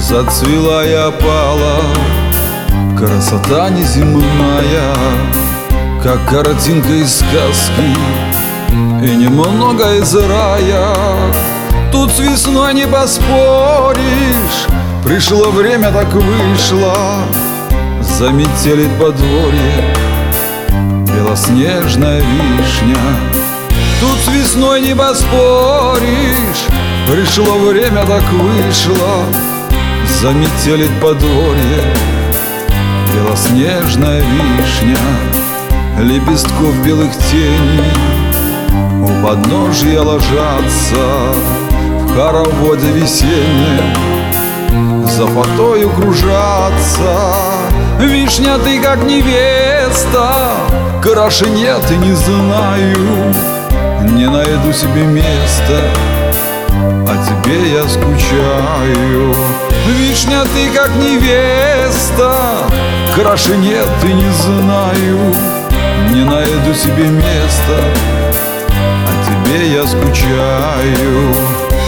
Зацвела и опала красота неземная, как картинка из сказки, и немного из рая. Тут с весной не поспоришь, пришло время, так вышло. Заметелит подворье белоснежная вишня. Тут с весной не поспоришь, пришло время, так вышло. Заметелит подворье белоснежная вишня. Лепестков белых теней у подножья ложатся в хороводе весеннем, за фатою кружатся. Вишня, ты как невеста, краше нет и не знаю. Не найду себе места, о тебе я скучаю. Вишня, ты как невеста, краше нет и не знаю. Не найду себе места, о тебе я скучаю.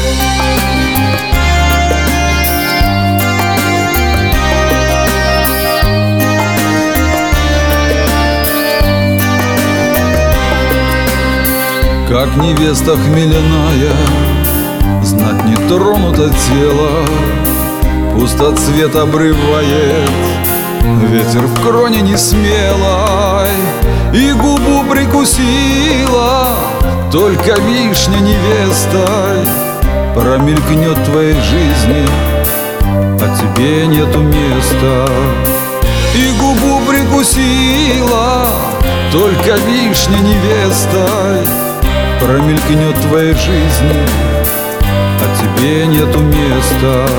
Как невеста хмеляная, знать не тронуто тело, пустоцвет обрывает ветер в кроне несмелой. И губу прикусила только вишня невестой. Промелькнет в твоей жизни, а тебе нету места. И губу прикусила только вишня невестой. Промелькнет в твоей жизни, а тебе нету места.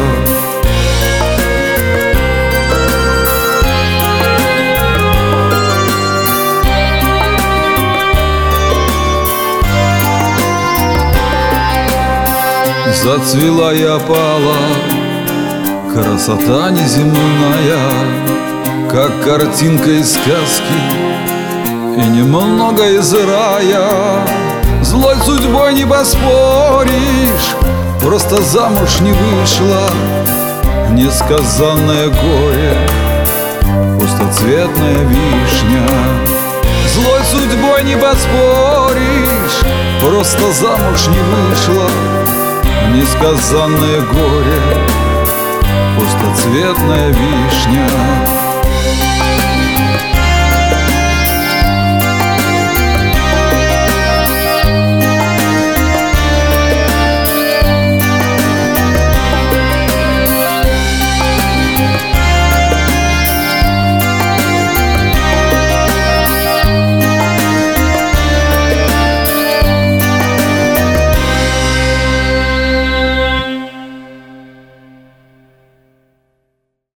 Зацвела и опала красота неземная, как картинка из сказки, и немного из рая. Злой судьбой не поспоришь, просто замуж не вышла. Несказанное горе, пустоцветная вишня. Злой судьбой не поспоришь, просто замуж не вышла. Несказанное горе, пустоцветная вишня.